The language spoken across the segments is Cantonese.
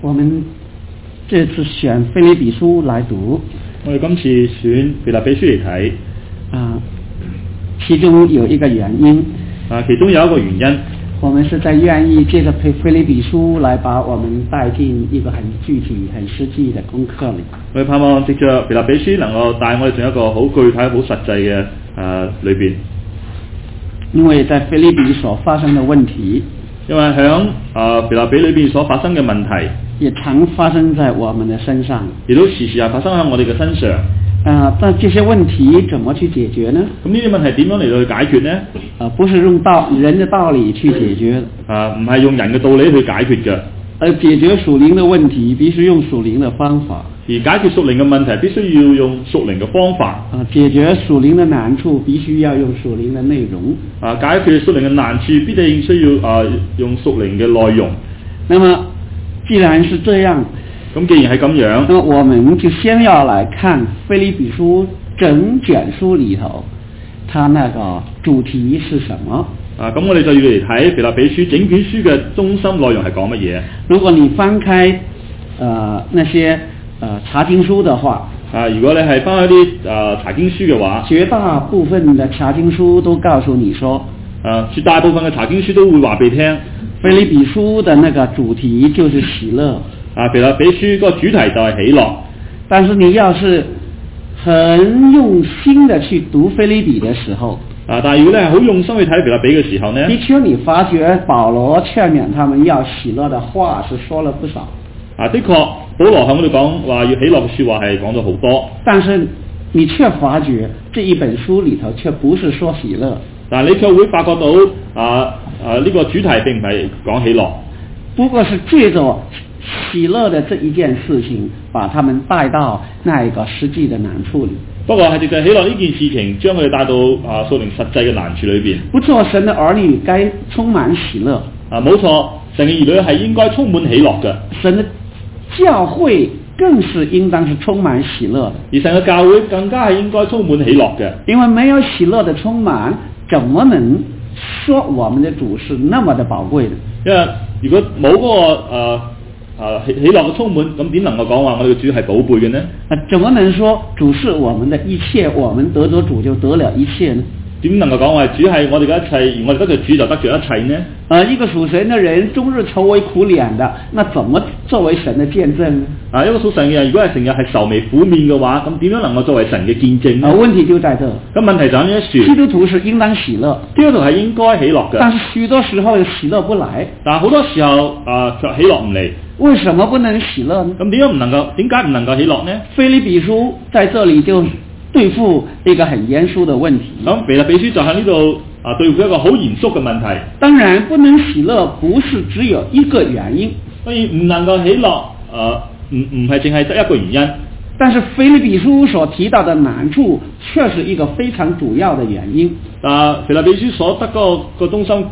我们这次选腓立比書來讀， 我哋今次選腓立比書嚟睇， 其中有一個原因， 其中有一個原因， 我們是在願意借着腓立比書來把我們帶進一個很具體、很實際的功課裏。 我哋盼望藉着腓立比書能夠帶我哋進一個好具體、好實際嘅裏邊。 因為在腓立比所發生的問題， 因為喺腓立比裏邊所發生嘅問題， 也常發生在我們的身上， 亦都時時係發生喺我哋嘅身上。 但這些問題怎麼去解決呢？ 咁呢啲問題點樣嚟到去解決呢？ 不是用人的道理去解決， 唔係用人嘅道理去解決嘅。 而解決屬靈的問題，必須用屬靈的方法。 而解決屬靈嘅問題，必須要用屬靈嘅方法。 解決屬靈的難處，必須要用屬靈的內容。 解決屬靈嘅難處，必定需要用屬靈嘅內容。 那麼既然是這樣， 咁既然係咁樣， 那麼我們就先要來看腓立比書整卷書裏頭，它那個主題是什麼？ 咁我哋就要嚟睇腓立比書整卷書嘅中心內容係講乜嘢？ 如果你翻開那些查經書的話， 如果你係翻一啲查經書嘅話，絕大部分的查經書都告訴你說， 絕大部分嘅查經書都會話俾你聽， 腓立比書的那個主題就是喜樂。 腓立比書個主題就係喜樂。 但是你要是很用心的去讀腓立比的時候， 但係如果你係好用心去睇腓立比嘅時候呢， 的確你發覺保羅勸勉他們要喜樂的話是說了不少。 的確，保羅喺嗰度講話要喜樂嘅説話係講咗好多。 但是你卻發覺這一本書裡頭卻不是說喜樂。 但係你卻會發覺到呢個主題並唔係講喜樂， 不過是借着喜樂的這一件事情，把他們帶到那一個實際的難處裡。 不過係藉着喜樂呢件事情，將佢哋帶到屬靈實際嘅難處裏邊。 不錯，神的兒女該充滿喜樂。 冇錯，神嘅兒女係應該充滿喜樂嘅。 神的教會更是應當是充滿喜樂的。 而神嘅教會更加係應該充滿喜樂嘅。 因為沒有喜樂的充滿，怎麼能說我們的主是那麼的寶貴的？ 因為如果冇嗰個喜樂嘅充滿，咁點能夠講話我哋嘅主係寶貝嘅呢？ 怎麼能說主是我們的一切，我們得着主就得了一切呢？ 點能夠講話主係我哋嘅一切，而我哋得着主就得着一切呢？ 一個屬神的人終日愁眉苦臉的，那怎麼作為神的見證呢？ 一個屬神嘅人，如果係成日係愁眉苦面嘅話，咁點樣能夠作為神嘅見證呢？ 問題就在這。 咁問題就喺呢一處。 基督徒是應當喜樂， 基督徒係應該喜樂嘅。但是許多時候喜樂不來。 但係好多時候卻喜樂唔嚟。 為什麼不能喜樂呢？ 咁點解唔能夠喜樂呢？ 腓立比書在這裡就對付一個很嚴肅的問題。 咁腓立比書就喺呢度對付一個好嚴肅嘅問題。 當然不能喜樂不是只有一個原因， 所以唔能夠喜樂唔係淨係得一個原因。 但是腓立比書所提到的難處卻是一個非常主要的原因。 腓立比書所得個中心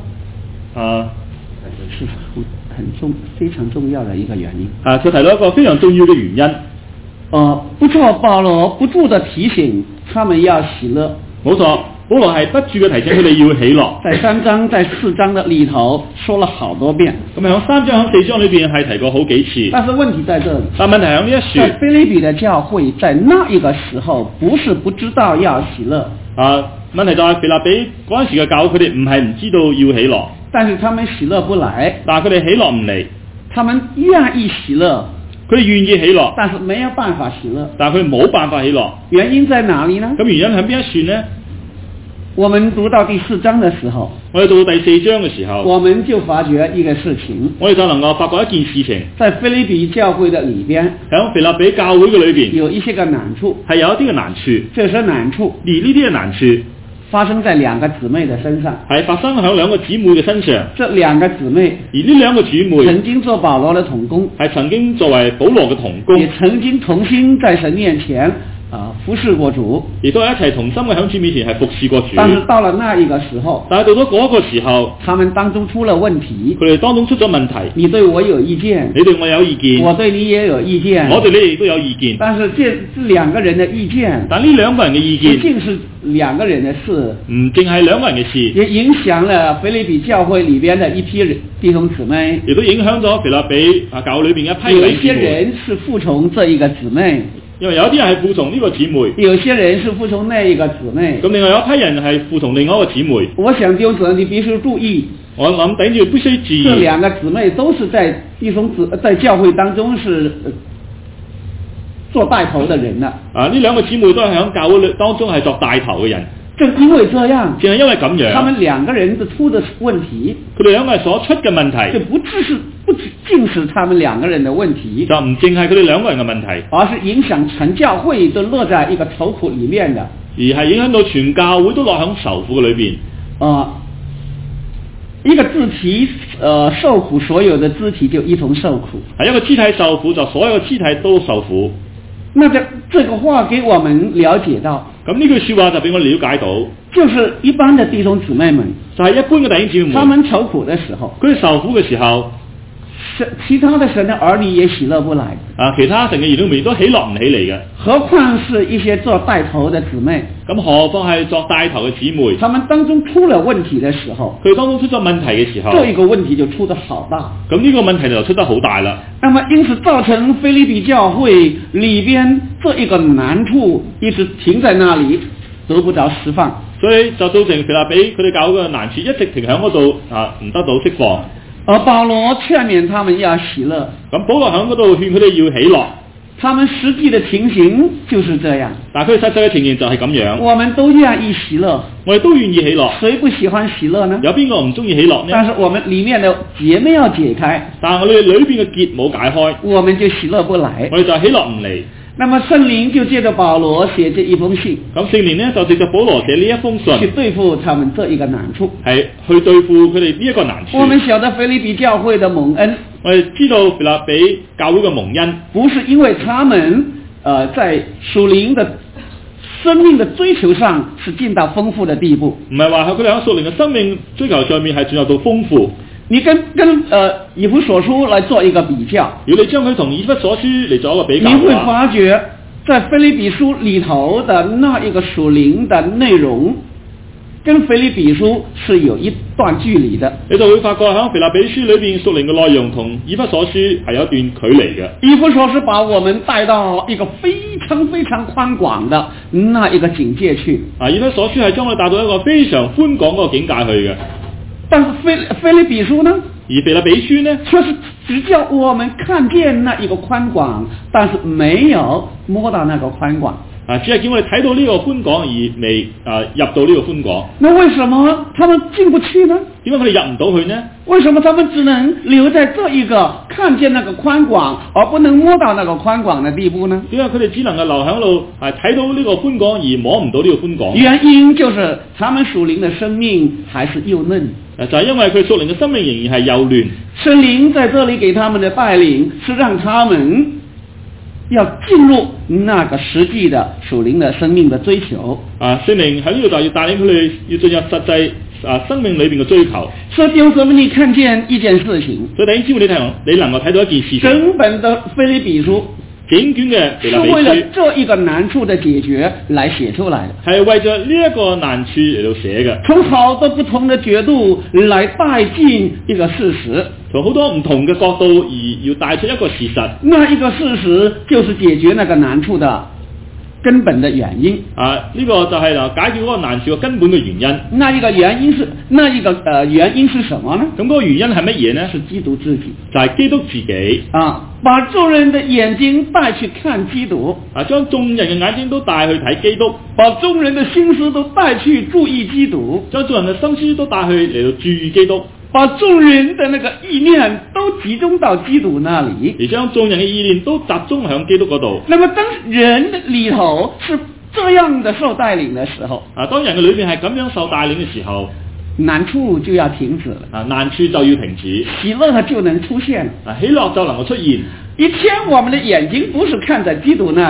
是非常重要的一個原因。 佢提到一個非常重要嘅原因。 不錯，保羅不住的提醒他們要喜樂。 冇錯，保羅係不住嘅提醒佢哋要喜樂。 在3章、在4章的裡頭說了好多遍。 咁喺3章、喺4章裏邊係提過好幾次。 但是問題在這裡。 但問題喺呢一處。 在腓立比的教會，在那一個時候，不是不知道要喜樂。 問題就係腓立比嗰陣時嘅教會，佢哋唔係唔知道要喜樂， 但是他們喜樂不來。 但係佢哋喜樂唔嚟。 他們願意喜樂。 佢哋願意喜樂， 但是沒有辦法喜樂。 但係佢冇辦法喜樂。 原因在哪裡呢？ 咁原因喺邊一處呢？ 我們讀到第4章的時候， 我哋到第4章嘅時候， 我們就發覺一個事情， 我哋就能夠發覺一件事情， 在腓立比教會的裡邊， 喺腓立比教會嘅裏邊， 有一些個難處， 係有一啲嘅難處。 這些難處， 而呢啲嘅難處發生在2個姊妹的身上， 係發生喺2個姊妹嘅身上。 這2個姊妹， 而呢2個姊妹曾經做保羅的同工， 係曾經作為保羅嘅同工， 也曾經同心在神面前服侍過主， 亦都係一齊同心嘅響主面前係服侍過主。 但是到了那一個時候， 但係到咗嗰個時候， 他們當中出了問題， 佢哋當中出咗問題。 你對我有意見， 你對我有意見， 我對你也有意見， 我對你亦都有意見。 但是這兩個人的意見， 但呢兩個人嘅意見， 不僅是兩個人的事， 唔淨係兩個人嘅事， 也影響了腓立比教會裏邊的一批弟兄姊妹， 亦都影響咗腓立比教會裏邊一批有一些人是服從這一個姊妹， 因為有啲人係服從呢個姊妹， 有些人是服從那一個姊妹。 咁另外有一批人係服從另外一個姊妹。 我想弟兄姊妹你必須注意， 我諗頂住必須注意， 這兩個姊妹都是在教會當中是做帶頭的人啦。 呢兩個姊妹都係喺教會當中係作帶頭嘅人。 正因為這樣， 正係因為咁樣， 他們兩個人的出的問題， 佢哋兩個人所出嘅問題， 就不僅是他們兩個人的問題， 就唔淨係佢哋兩個人嘅問題， 而是影響全教會都落在一個愁苦裏面的， 而係影響到全教會都落喺愁苦嘅裏邊。 一個肢體受苦，所有的肢體就一同受苦。 係一個肢體受苦，就所有嘅肢體都受苦。 那這個話給我們了解到， 咁呢句說話就俾我了解到， 就是一般的弟兄姊妹們， 就係一般嘅弟兄姊妹， 他們愁苦的時候， 佢哋受苦嘅時候， 其他的神的兒女也喜樂不來。 其他神嘅兒女都喜樂唔起嚟嘅。 何況是一些做帶頭的姊妹， 咁何況係作帶頭嘅姊妹， 他們當中出了問題的時候， 佢當中出咗問題嘅時候， 這一個問題就出得好大。 咁呢個問題就出得好大啦。 那麼因此造成腓立比教會裏邊這一個難處一直停在那裡，得不着釋放。 所以就造成腓立比佢哋教會嘅難處一直停喺嗰度唔得到釋放。 而保羅勸勉他們要喜樂， 咁保羅喺嗰度勸佢哋要喜樂。 他們實際的情形就是這樣， 但係佢實際嘅情形就係咁樣。 我們都願意喜樂， 我哋都願意喜樂。 誰不喜歡喜樂呢？ 有邊個唔中意喜樂呢？ 但是我們裡面的結沒有解開， 但係我哋裏邊嘅結冇解開， 我們就喜樂不來。 我哋就喜樂唔嚟。 那麼聖靈就借着保羅寫這一封信， 咁聖靈呢就藉着保羅寫呢一封信， 去對付他們這一個難處， 係去對付佢哋呢一個難處。 我們曉得腓立比教會的蒙恩， 我哋知道腓立比教會嘅蒙恩， 不是因為他們在屬靈的生命的追求上是進到豐富的地步， 唔係話佢哋喺屬靈嘅生命追求上面係進入到豐富。 你跟以弗所書來做一個比較， 如果你將佢同以弗所書嚟做一個比較， 你會發覺在腓立比書裏頭的那一個屬靈的內容，跟腓立比書是有一段距離的。 你就會發覺喺腓立比書裏邊屬靈嘅內容同以弗所書係有一段距離嘅。 以弗所是把我們帶到一個非常非常寬廣的那一個境界去， 以弗所書係將我哋帶到一個非常寬廣嗰個境界去嘅。但是腓立比書呢？ 而腓立比書呢， 卻是只叫我們看見那一個寬廣，但是沒有摸到那個寬廣。 只係叫我哋睇到呢個寬廣而未入到呢個寬廣。 那為什麼他們進不去呢？ 點解佢哋入唔到去呢？ 為什麼他們只能留在這一個看見那個寬廣，而不能摸到那個寬廣的地步呢？ 點解佢哋只能夠留喺度睇到呢個寬廣而摸唔到呢個寬廣？ 原因就是他們屬靈的生命還是幼嫩。 就係因為佢屬靈嘅生命仍然係幼嫩。 聖靈在這裡給他們的帶領是讓他們要進入那個實際的屬靈的生命的追求。 聖靈喺呢度就要帶領佢哋要進入實際生命裏邊嘅追求。 所以弟兄姊妹，你看見一件事情， 所以弟兄姊妹你能夠睇到一件事情， 整本的腓立比書整卷嘅腓立比書是為了這一個難處的解決來寫出來的， 係為咗呢一個難處嚟到寫嘅， 從好多不同的角度來帶進一個事實， 從好多唔同嘅角度而要帶出一個事實。 那一個事實就是解決那個難處的根本的原因。 呢個就係解決嗰個難處嘅根本嘅原因。 那一個原因是什麼呢？ 咁嗰個原因係乜嘢呢？ 是基督自己， 就係基督自己。 把眾人的眼睛帶去看基督， 將眾人嘅眼睛都帶去睇基督， 把眾人的心思都帶去注意基督， 將眾人嘅心思都帶去嚟到注意基督， 把眾人的那個意念都集中到基督那裡， 而將眾人嘅意念都集中喺基督嗰度。 那麼當人裡頭是這樣的受帶領的時候， 當人嘅裏面係咁樣受帶領嘅時候， 難處就要停止了， 難處就要停止， 喜樂就能出現， 喜樂就能夠出現。 以前我們的眼睛不是看在基督那裡，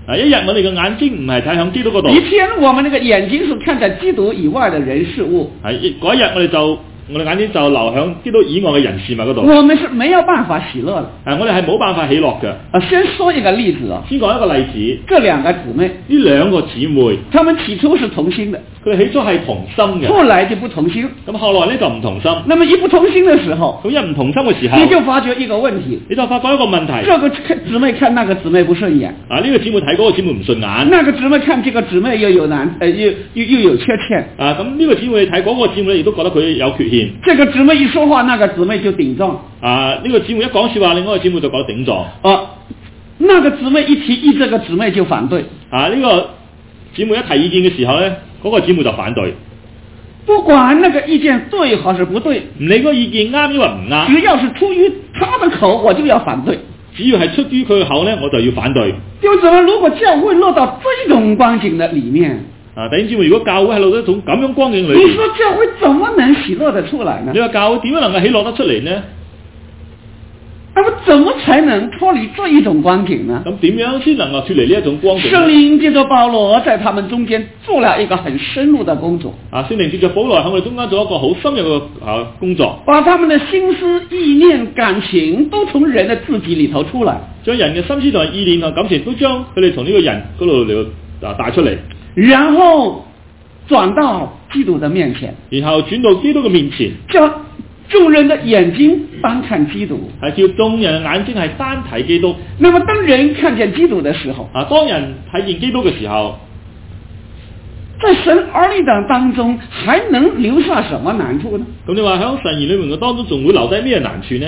一日我哋嘅眼睛唔係睇向基督嗰度， 以前我們那個眼睛是看着基督以外的人事物， 嗰一日我哋眼睛就流向基督以外嘅人事物嗰度。 我們是沒有辦法喜樂的。 我哋係冇辦法喜樂嘅。 先說一個例子啊， 先講一個例子， 這兩個姊妹， 呢兩個姊妹， 她們起初是同心的， 佢哋起初係同心嘅， 後來就不同心。 咁後來咧就唔同心。 那麼一不同心的時候， 咁一唔同心嘅時候， 你就發覺一個問題， 你就發覺一個問題， 這個姊妹看那個姊妹不順眼， 呢個姊妹睇嗰個姊妹唔順眼， 那個姊妹看這個姊妹又有缺陷， 咁呢個姊妹睇嗰個姊妹亦都覺得佢有缺陷， 這個姊妹一說話，那個姊妹就頂撞， 呢個姊妹一講說話，另外一個姊妹就覺得頂撞， 那個姊妹一提議，這個姊妹就反對， 呢個姊妹一提意見嘅時候咧，嗰個姊妹就反對。 不管那個意見對還是不對， 唔理嗰個意見啱抑或唔啱， 只要是出於他的口，我就要反對。 只要係出於佢嘅口咧，我就要反對。 就怎麼如果教會落到這種光景的裏面， 弟兄姊妹，如果教會係落到一種咁樣光景裏面， 你說教會怎麼能喜樂得出來呢？ 你話教會點樣能夠喜樂得出嚟呢？ 那麼怎麼才能脫離這一種光景呢？ 咁點樣先能夠脫離呢一種光景？ 聖靈借着保羅在他們中間做了一個很深入的工作。 聖靈借着保羅喺我哋中間做一個好深入嘅工作， 把他們的心思、意念、感情都從人的自己裏頭出來， 將人嘅心思同埋意念同感情都將佢哋從呢個人嗰度嚟帶出嚟， 然後轉到基督的面前， 然後轉到基督嘅面前， 叫眾人的眼睛單看基督， 係叫眾人嘅眼睛係單睇基督。 那麼當人看見基督的時候， 當人睇見基督嘅時候， 在神兒女當中還能留下什麼難處呢？ 咁你話喺神兒女們嘅當中仲會留低咩難處呢？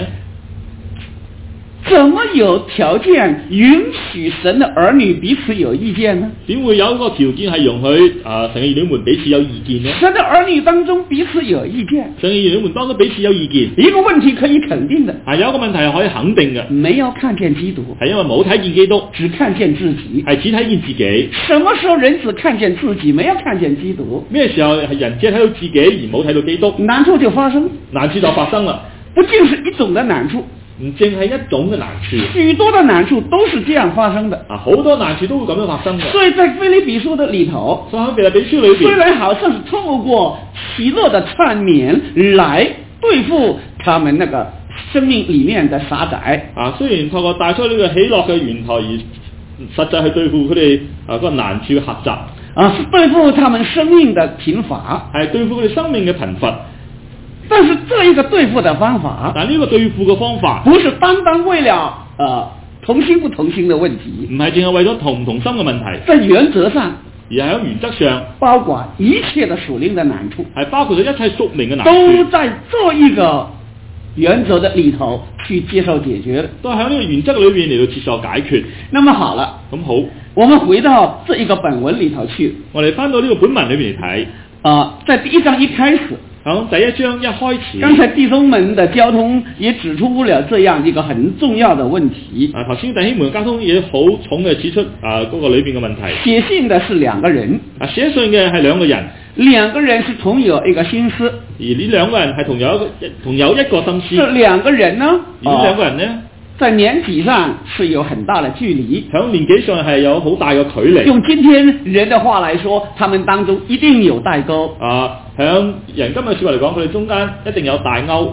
怎麼有條件允許神的兒女彼此有意見呢？ 點會有一個條件係容許神嘅兒女們彼此有意見呢？ 神的兒女當中彼此有意見， 神嘅兒女們當中彼此有意見， 一個問題可以肯定的， 有一個問題係可以肯定嘅， 沒有看見基督， 係因為冇睇見基督， 只看見自己， 係只睇見自己。 什麼時候人只看見自己，沒有看見基督？ 咩時候係人只睇到自己而冇睇到基督？ 難處就發生， 難處就發生啦。 不僅是一種的難處， 唔淨係一種嘅難處， 許多的難處都是這樣發生的。 好多難處都會咁樣發生嘅。 所以在腓立比書的裏頭， 所以喺腓立比書裏邊， 雖然好像是透過喜樂的勸勉來對付他們那個生命裏面的狹窄， 雖然透過帶出呢個喜樂嘅源頭而實際去對付佢哋嗰個難處嘅狹窄， 是對付他們生命的貧乏， 係對付佢哋生命嘅貧乏。 但是這一個對付的方法， 但呢個對付嘅方法， 不是單單為了同心不同心的問題， 唔係淨係為咗同唔同心嘅問題， 在原則上， 而係喺原則上， 包括一切的屬靈的難處， 係包括咗一切屬靈嘅難處， 都在這一個原則的裏頭去接受解決， 都喺呢個原則裏面嚟到接受解決。 那麼好了， 咁好， 我們回到這一個本文裏頭去， 我哋翻到呢個本文裏面嚟睇， 在第一章一開始。 第一章一開始， 剛才弟兄們的交通也指出了這樣一個很重要的問題。 頭先弟兄們交通也好重嘅指出嗰個裏邊嘅問題。 寫信的是兩個人， 寫信嘅係兩個人， 兩個人是同有一個心思， 而呢兩個人係同有一個心思。 這兩個人呢？ 而呢兩個人呢？ 在年紀上是有很大的距離， 喺年紀上係有好大嘅距離。 用今天人的話來說，他們當中一定有代溝。 喺人今日說話嚟講，佢哋中間一定有代溝。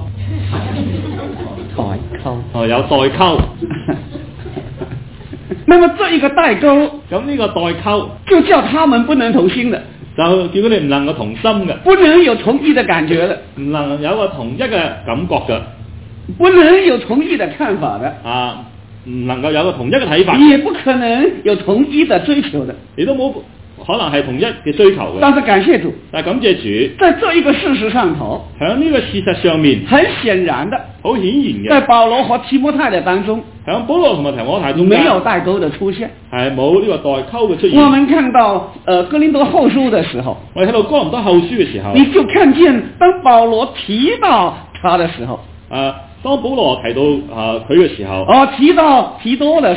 代溝。 有代溝。 那麼這一個代溝， 咁呢個代溝就叫他們不能同心的， 就叫佢哋唔能夠同心嘅， 不能有同意的感覺的， 唔能有一個同一嘅感覺嘅。 不能有同意的看法的， 唔能夠有個同一嘅睇法， 也不可能有同一的追求的， 你都冇可能係同一嘅追求嘅。 但是感謝主， 但係感謝主， 在這一個事實上頭， 喺呢個事實上面， 很顯然的， 好顯然嘅， 在保羅和提摩太的當中， 喺保羅同埋提摩太中間， 沒有代溝的出現， 係冇呢個代溝嘅出現。 我們看到哥林多後書的時候， 我哋睇到哥林多後書嘅時候， 你就看見當保羅提到他的時候， 當保羅提到佢嘅時候， 提到提多的時候，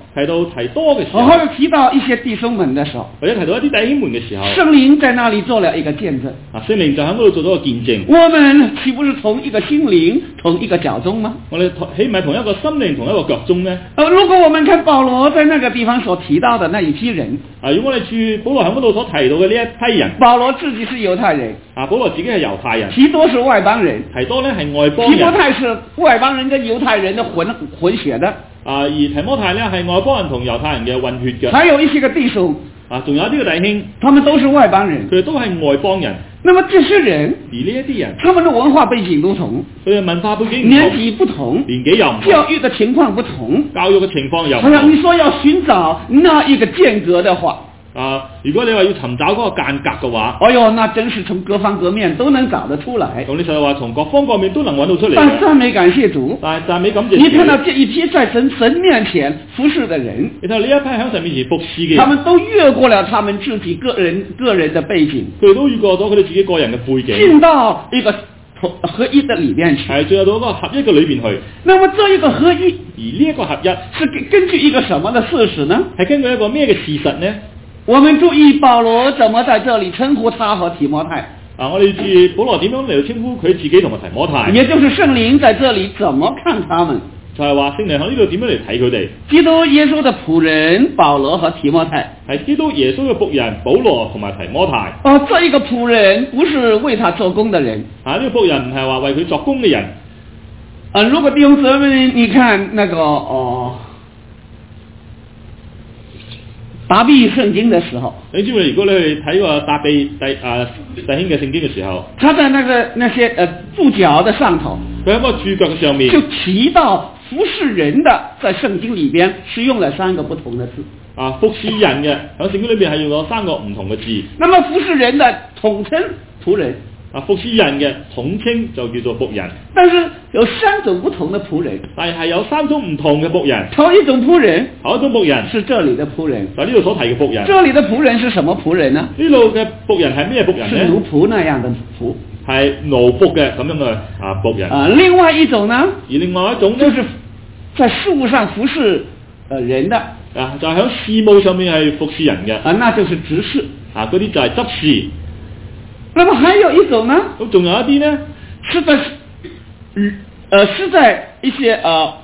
提到提多嘅時候， 或者提到一些弟兄們的時候， 或者提到一啲弟兄們嘅時候， 聖靈在那裡做了一個見證。 聖靈就喺嗰度做咗個見證。 我們豈不是同一個心靈，同一個腳蹤嗎？ 我哋豈唔係同一個心靈，同一個腳蹤呢？ 如果我們看保羅在那個地方所提到的那一批人， 如果我哋注保羅喺嗰度所提到嘅呢一批人， 保羅自己是猶太人， 保羅自己係猶太人， 提多是外邦人， 提多呢係外邦人， 提摩太是外邦人跟猶太人的混血的， 而提摩太呢係外邦人同猶太人嘅混血嘅， 還有一些個弟兄， 仲有啲嘅弟兄， 他們都是外邦人， 佢哋都係外邦人。 那麼這些人， 而呢一啲人， 他們的文化背景不同， 佢哋文化背景唔同， 年紀不同， 年紀又唔同， 教育的情況不同， 教育嘅情況又唔好像同。 你說要尋找那一個間隔的話， 如果你話要尋找嗰個間隔嘅話， 哎呦，那真是從各方各面都能找得出來。 咁你就係話從各方各面都能揾到出嚟嘅。 但讚美感謝主， 但係讚美感謝主。 你看到這一批在神面前服侍的人， 你睇到呢一批喺神面前服侍嘅人， 他們都越過了他們自己個人的背景， 佢哋都越過咗佢哋自己個人嘅背景， 進到一個合一的裏面去， 係進入到一個合一嘅裏邊去。 那麼這一個合一， 而呢一個合一是根據一個什麼的事實呢？ 係根據一個咩嘅事實呢？ 我們注意保羅怎麼在這裡稱呼他和提摩太。 我哋注意保羅點樣嚟稱呼佢自己同埋提摩太， 也就是聖靈在這裡怎麼看他們， 就係話聖靈喺呢度點樣嚟睇佢哋。 基督耶穌的僕人保羅和提摩太， 係基督耶穌嘅僕人保羅同埋提摩太。 這一個僕人不是為他做工的人， 呢個僕人唔係話為佢作工嘅人。 如果弟兄姊妹，你看那個答庇聖經的時候， 你知唔知如果你去睇個答庇弟兄嘅聖經嘅時候， 他在那些注腳的上頭， 佢喺個注腳上面就提到服侍人的，在聖經裡邊是用了3個不同的字。 服侍人嘅喺聖經裏邊係用咗3個唔同嘅字。 那麼服侍人的統稱僕人。 服侍人嘅統稱就叫做僕人， 但是有3種不同的僕人， 但係有3種唔同嘅僕人。 頭一種僕人， 頭一種僕人是這裡的僕人， 就呢度所提嘅僕人。 這裡的僕人是什麼僕人呢？ 呢度嘅僕人係咩僕人呢？ 是奴僕那樣的僕， 係奴僕嘅咁樣嘅僕人。 另外一種呢？ 而另外一種呢， 就是在事務上服侍人的， 就喺事務上面係服侍人嘅， 那就是執事， 嗰啲就係執事。 那麼還有一種呢？ 咁仲有一啲呢， 是在一些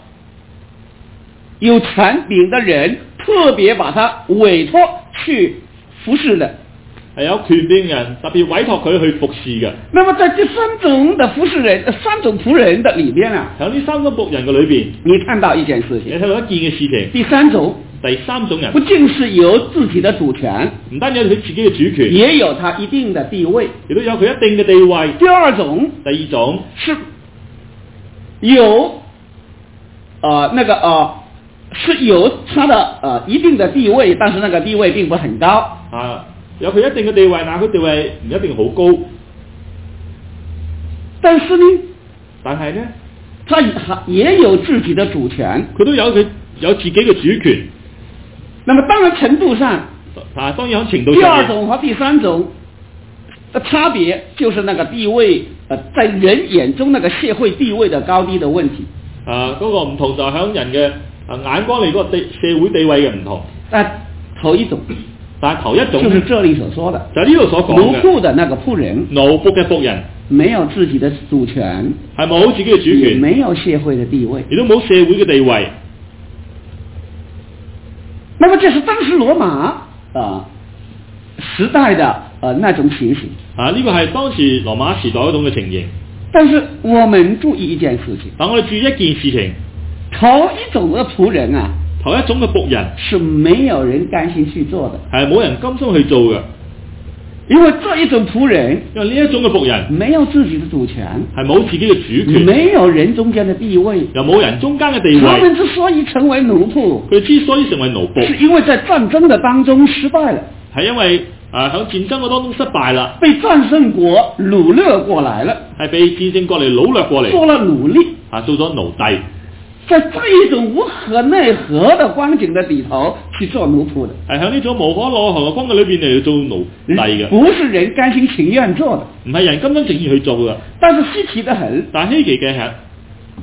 有權柄的人特別把他委託去服侍的， 係有權柄人特別委託佢去服侍嘅。 那麼在這3種的服侍人，3種僕人的裡邊啊， 喺呢3種僕人嘅裏邊， 你看到一件事情， 你睇到一件嘅事情。 第3種人不僅是有自己的主權， 唔單止有佢自己嘅主權， 也有他一定的地位， 亦都有佢一定嘅地位。 第二種是有是有他的一定的地位，但是那個地位並不很高。 有佢一定嘅地位，但係佢地位唔一定好高。 但是呢， 他也有自己的主權， 佢都有自己嘅主權。 那麼當然程度上， 當然程度上， 第2種和第3種的差別就是那個地位，在人眼中那個社會地位的高低的問題。 嗰個唔同就係響人嘅眼光嚟嗰個社會地位嘅唔同。 但頭一種就是這裡所說的， 就係呢度所講嘅奴僕的那個僕人， 奴僕嘅僕人沒有自己的主權， 係冇自己嘅主權， 也沒有社會的地位， 亦都冇社會嘅地位。 那麼這是當時羅馬時代的那種情形。 呢個係當時羅馬時代嗰種嘅情形。 但是我們注意一件事情， 但我哋注意一件事情， 頭一種嘅僕人啊， 頭一種嘅僕人是沒有人甘心去做的， 係冇人甘心去做嘅。 因為這一種僕人， 因為呢一種嘅僕人沒有自己的主權， 係冇自己嘅主權， 沒有人中間的地位， 又冇人中間嘅地位。 他們之所以成為奴僕， 佢之所以成為奴僕， 是因為在戰爭的當中失敗了， 係因為喺戰爭嘅當中失敗啦， 被戰勝國擄掠過來了， 係被戰勝國嚟擄掠過嚟， 做了奴隸， 做咗奴隸。 在這一種無可奈何的光景的裏頭去做奴僕的， 係喺呢種無可奈何嘅光景裏邊嚟做奴隸嘅， 不是人甘心情願做的， 唔係人甘心情願去做嘅。 但是稀奇得很， 但稀奇嘅係，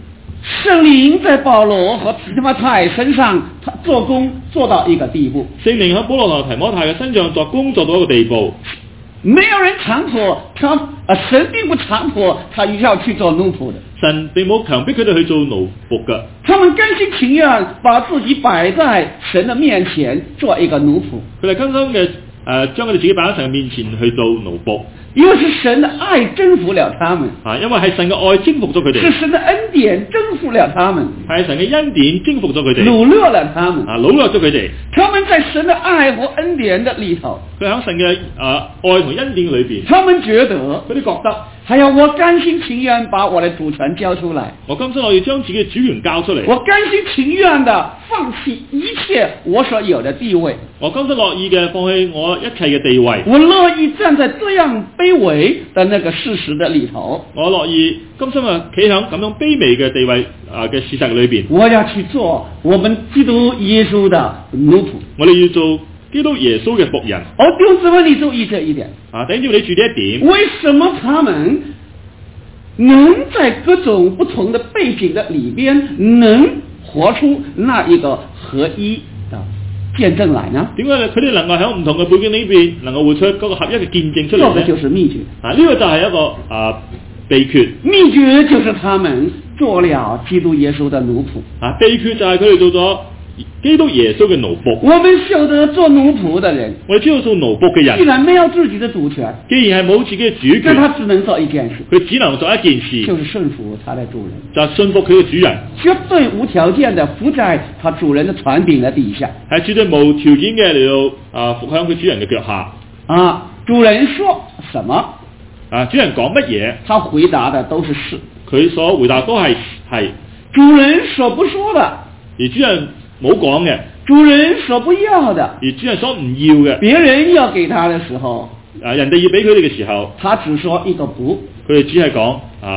聖靈在保羅和提摩太身上他做工做到一個地步， 聖靈喺保羅同提摩太嘅身上作工作到一個地步， 沒有人強迫他，神並不強迫他要去做奴僕的， 神並冇強迫佢哋去做奴僕嘅， 他們甘心情願把自己擺在神的面前做一個奴僕， 佢哋甘心嘅將佢哋自己擺喺神嘅面前去做奴僕。 因為是神的愛征服了他們， 因為係神嘅愛征服咗佢哋， 是神的恩典征服了他們， 係神嘅恩典征服咗佢哋， 擄掠了他們， 擄掠咗佢哋。 他們在神的愛和恩典的裏頭， 佢喺神嘅愛同恩典裏邊， 他們覺得佢哋覺得， 係呀，我甘心情願把我的主權交出來， 我甘心我要將自己嘅主權交出嚟， 我甘心情願地放棄一切我所有的地位， 我甘心樂意嘅放棄我一切嘅地位， 我樂意站在這樣卑微的那個事實的裏頭， 我樂意甘心企喺咁樣卑微嘅地位嘅事實裏邊， 我要去做我們基督耶穌的奴僕， 我哋要做基督耶穌嘅僕人。 弟兄姊妹，你注意這一點。 等住你注意呢一點。 為什麼他們能在各種不同的背景的裏邊，能活出那一個合一的見證來呢？ 點解佢哋能夠喺唔同嘅背景裏邊，能夠活出嗰個合一嘅見證出嚟呢？ 這個就是秘訣。 呢個就係一個秘訣。 秘訣就是他們做了基督耶穌的奴僕。 秘訣就係佢哋做咗基督耶穌嘅奴僕。 我們曉得做奴僕的人， 我哋知道做奴僕嘅人， 既然沒有自己的主權， 既然係冇自己嘅主權， 那他只能做一件事， 佢只能做一件事， 就是順服他的主人， 就係順服佢嘅主人， 絕對無條件的服在他主人的權柄的底下， 係絕對無條件嘅嚟到服喺佢主人嘅腳下。 主人說什麼？ 主人講乜嘢， 他回答的都是是， 佢所回答都係。 主人所不說的， 而主人冇講嘅， 主人所不要的， 而主人所唔要嘅， 別人要給他的時候， 人哋要俾佢哋嘅時候， 他只說一個不， 佢哋只係講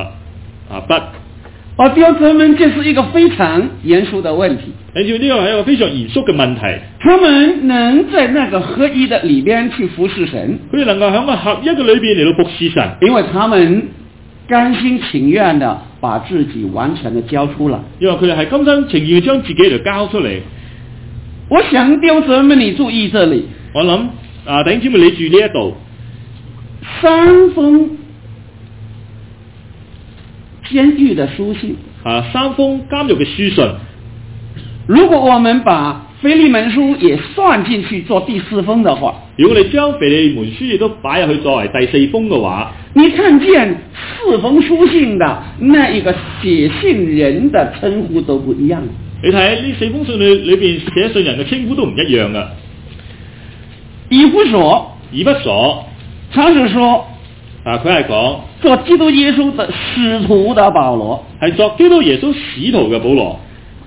不。 弟兄姊妹，這是一個非常嚴肅的問題。 你知呢個係一個非常嚴肅嘅問題。 他們能在那個合一的裏邊去服侍神， 佢哋能夠喺個合一嘅裏邊嚟到服侍神， 因為他們甘心情願地把自己完全地交出了。 因為佢哋係甘心情願將自己嚟交出嚟。 我想弟兄姊妹，你注意這裏。 我諗弟兄姊妹，你注意呢一度三封監獄的書信， 三封監獄嘅書信。 如果我們把腓利門書也算進去做第四封的話， 如果你將腓利門書亦都擺入去作為第四封嘅話， 你看見四封書信的那一個寫信人的稱呼都不一樣。 你睇呢四封信裏邊寫信人嘅稱呼都唔一樣噶。 以弗所，他是說佢係講做基督耶穌的使徒的保羅， 係作基督耶穌使徒嘅保羅。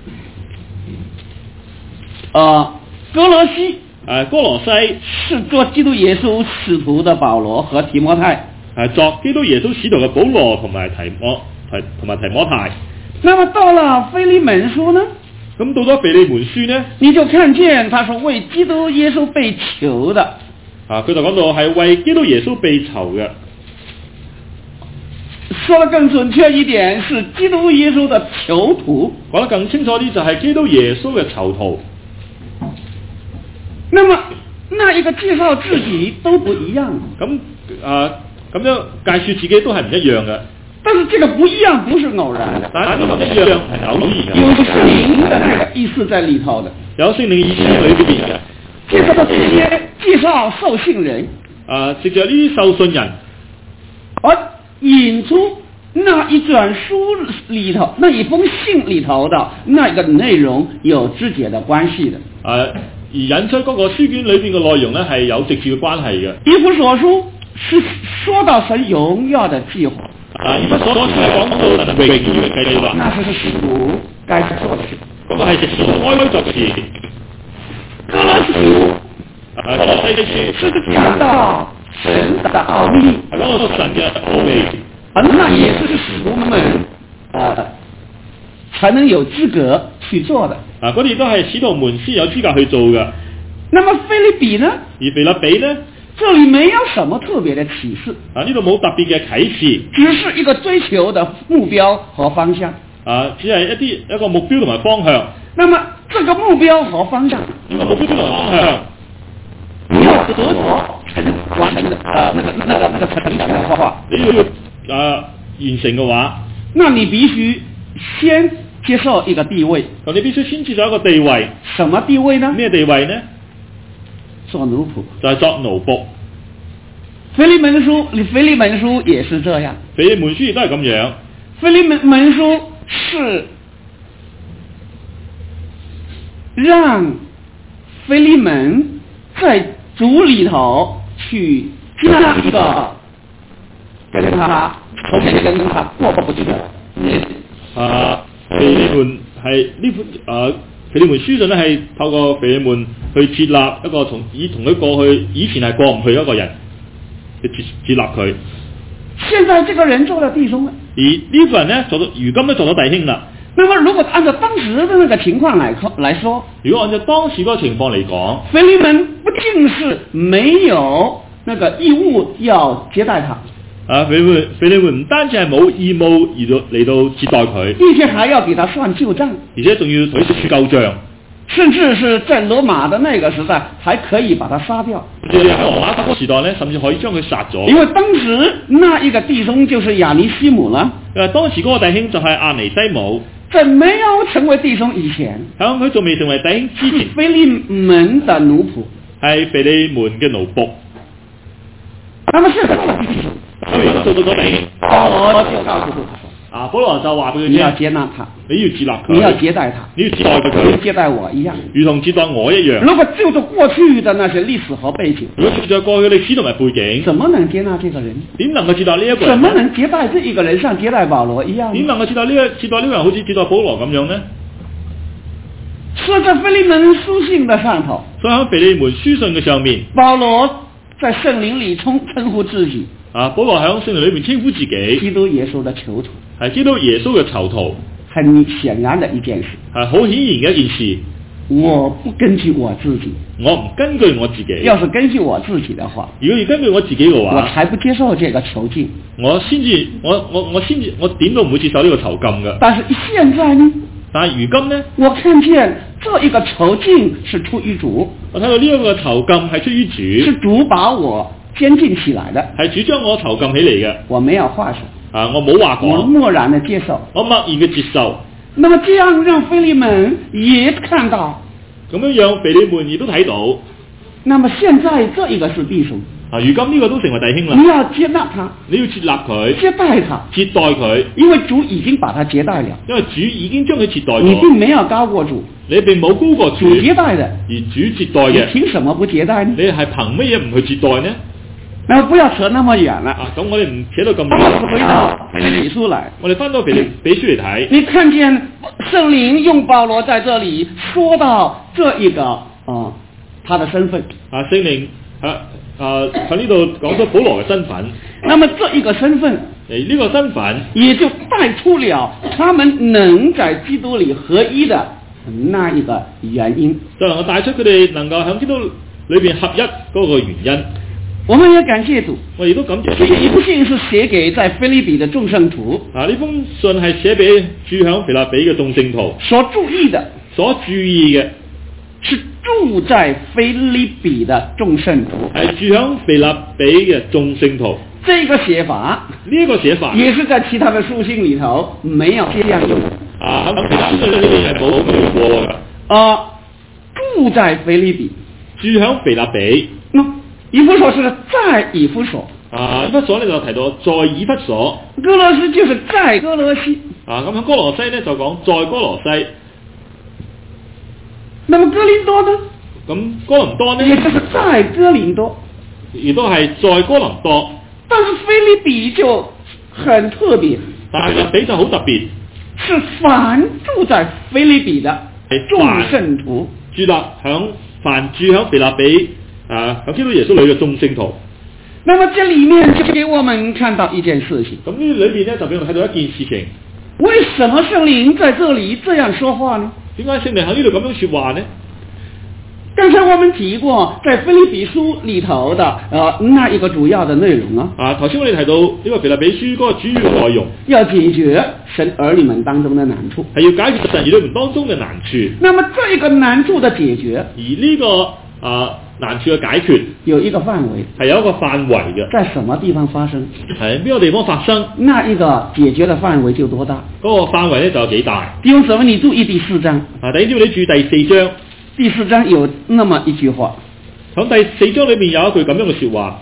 哥羅西是做基督耶穌使徒的保羅和提摩太， 作基督耶穌使徒嘅保羅同埋提摩太。 那麼到了腓利門書呢？ 咁到咗腓利門書呢？ 你就看見他是為基督耶穌被囚的。 佢就講到係為基督耶穌被囚嘅。 說得更準確一點，是基督耶穌的囚徒。 講得更清楚啲就係基督耶穌嘅囚徒。 那麼那一個介紹自己都不一樣。 咁樣介紹自己都係唔一樣嘅。 但是這個不一樣不是偶然的， 但係呢個一樣係偶然嘅。 有聖靈的那個意思在裏頭的。 有聖靈意思喺裏邊嘅。 介紹這些介紹受信人。 藉着呢啲受信人， 而引出那一卷書裏頭那一封信裏頭的那個內容有直接的關係的。 而引出嗰個書卷裏邊嘅內容呢，係有直接嘅關係嘅。 以弗所書是說到神榮耀的計劃。 以弗所書係講到神榮耀嘅計劃。 那是使徒該做的事。 嗰個係使徒該做事。 哥羅西書是講到神的奧秘。 講到神嘅奧秘。 那也是使徒們才能有資格去做的。 嗰啲都係使徒們先有資格去做嘅。 那麼腓立比呢？ 而腓立比呢？ 這裏沒有什麼特別的啟示。 呢度冇特別嘅啟示， 只是一個追求的目標和方向。 只係一個目標同埋方向。 那麼這個目標和方向， 目標同埋方向， 你要得着才能完成那個成長的話， 你要完成嘅話， 那你必須先接受一個地位。 咁你必須先接受一個地位。 什麼地位呢？ 咩地位呢？ 做奴僕， 就係作奴僕。 腓利門書也是這樣。 腓利門書亦都係咁樣。 腓利門書是讓腓利門在主裏頭去加一個跟他過不去的。 腓利門係呢本腓利門書信咧係透過腓利門去設立一個同佢過去以前係過唔去一個人，去設立佢。 現在這個人做了弟兄了， 而呢個人咧如今都做咗弟兄啦。 那麼如果按照當時的那個情況來說， 如果按照當時嗰個情況嚟講， 腓利門不僅是沒有那個義務要接待他。腓利門唔單止係冇義務嚟到接待佢， 而且還要給他算舊賬， 而且仲要同佢算舊賬， 甚至是在羅馬的那個時代，還可以把他殺掉。 喺羅馬嗰個時代呢，甚至可以將佢殺咗。 因為當時那一個弟兄就是亞尼西姆啦。 當時嗰個弟兄就係亞尼西姆， 在沒有成為弟兄以前， 喺佢仲未成為弟兄之前， 腓利門的奴僕， 係腓利門嘅奴僕。 那麼現在做了弟兄。 咁如果做到咗弟兄， 保羅就告訴他， 保羅就話俾佢聽， 你要接納他， 你要接納佢， 你要接待他， 你要接待佢， 如接待我一樣， 如同接待我一樣。 如果就着過去的那些歷史和背景， 如果就着過去嘅歷史同埋背景， 怎麼能接納這個人？ 點能夠接待呢一個人？ 怎麼能接待這一個人像接待保羅一樣？ 點能夠接待呢個人好似接待保羅咁樣呢？ 所以在腓利門書信的上頭， 所以喺腓利門書信嘅上面， 保羅在聖靈裏稱呼自己。 保羅喺聖靈裏面稱呼自己基督耶穌的囚徒， 係基督耶穌嘅囚徒， 很顯然的一件事， 係好顯然嘅一件事。 我不根據我自己， 我唔根據我自己。 要是根據我自己的話， 如果要根據我自己嘅話， 我才不接受這個囚禁。 我點都唔會接受呢個囚禁嘅。 但是現在呢？ 但係如今呢？ 我看見這一個囚禁是出於主， 我睇到呢一個囚禁係出於主， 是主把我監禁起來的， 係主將我囚禁起嚟嘅。 我沒有話說， 我冇話講， 我默然的接受， 我默然嘅接受。 那麼這樣讓腓利門也看到， 咁樣讓腓利門亦都睇到。 那麼現在這一個是弟兄， 如今呢個都成為弟兄啦。 你要接納他， 你要接納佢， 接待他， 接待佢， 因為主已經把他接待了， 因為主已經將佢接待咗。 你並沒有高過主， 你並冇高過主接待的， 而主接待嘅， 你憑什麼不接待呢？ 你係憑乜嘢唔去接待呢？ 那麼不要扯那麼遠了。 咁我哋唔扯到咁遠。 回到腓利書來， 我哋翻到腓利比書嚟睇， 你看見聖靈用保羅在這裡說到這一個他的身份。 聖靈喺呢度講咗保羅嘅身份。 那麼這一個身份， 呢個身份也就帶出了他們能在基督裡合一的那一個原因。 就能夠帶出佢哋能夠喺基督裏邊合一嗰個原因。 我們也感謝主， 我亦都感謝主。 這封信是寫給在腓立比的眾聖徒。 呢封信係寫俾住響腓立比嘅眾聖徒。 所注意嘅是住在腓立比的眾聖徒， 係住響腓立比嘅眾聖徒。 這個寫法， 呢個寫法也是在其他的書信裡頭沒有這樣用。 咁其他書信裏面係冇用過㗎。 住在腓立比， 住響腓立比。 以弗所是在以弗所。 以弗所呢就提到在以弗所。 哥羅西就是在哥羅西。 咁喺哥羅西呢就講在哥羅西。 那麼哥林多呢？ 咁哥林多呢？ 也就是在哥林多。 亦都係在哥林多。 但是腓立比就很特別。 但係腓立比就好特別。 是凡住在腓立比的眾聖徒。 凡住響腓立比。喺基督耶穌裏嘅眾聖徒。 那麼這裡面就給我們看到一件事情。 咁呢裏邊呢就俾我哋睇到一件事情。 為什麼聖靈在這裡這樣說話呢？ 點解聖靈喺呢度咁樣說話呢？ 刚才我們提過，在腓立比書裏頭的那一個主要的內容啊。 頭先我哋提到呢個腓立比書嗰個主要嘅內容， 要解決神兒女們當中的難處， 係要解決神兒女們當中嘅難處。 那麼這個難處的解決， 而呢個難處嘅解決有一個範圍， 係有一個範圍嘅。 在什麼地方發生？ 係邊個地方發生？ 那一個解決的範圍就多大？ 嗰個範圍咧就有幾大？ 弟兄姊妹，你注意第4章。 弟兄姊妹，你注意第4章。 第4章有那麼一句話， 喺第4章裏面有一句咁樣嘅說話。